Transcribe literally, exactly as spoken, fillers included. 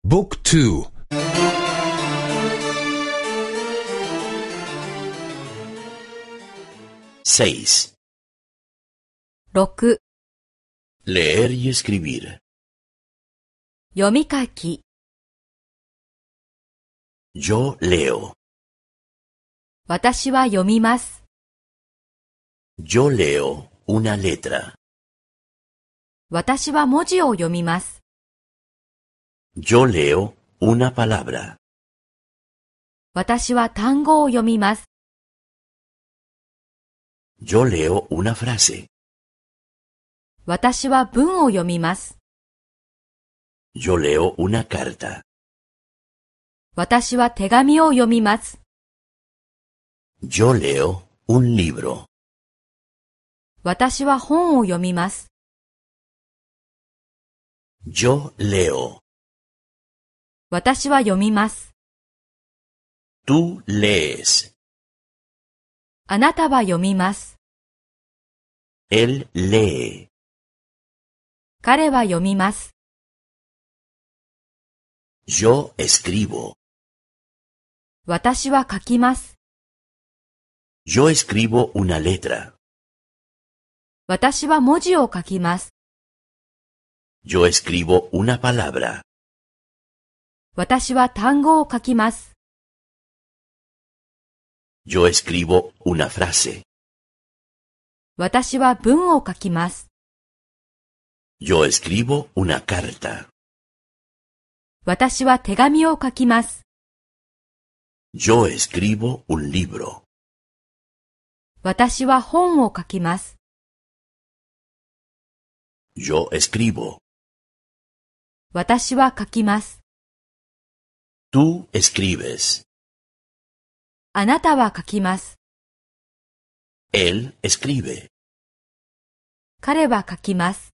บุ๊กทู seis. 六、 Leer y escribir. 読み書き。 Yo leo. 私は読みます。 Yo leo una letra. 私は文字を読みます。 Yo leo una palabra. 私は単語を読みます。 Yo leo una frase. 私は文を読みます。 Yo leo una carta. 私は手紙を読みます。 Yo leo un libro. 私は本を読みます。 Yo leo. 私は読みます。 Tú lees. あなたは読みます。 Él lee. 彼は読みます。 Yo escribo. 私は書きます。 Yo escribo una letra. 私は文字を書きます。 Yo escribo una palabra. 私は単語を書きます。 Yo escribo una frase. 私は文を書きます。 Yo escribo una carta. 私は手紙を書きます。 Yo escribo un libro. 私は本を書きます。 Yo escribo. 私は書きます。 Tú escribes. あなたは書きます。 Él escribe. 彼は書きます。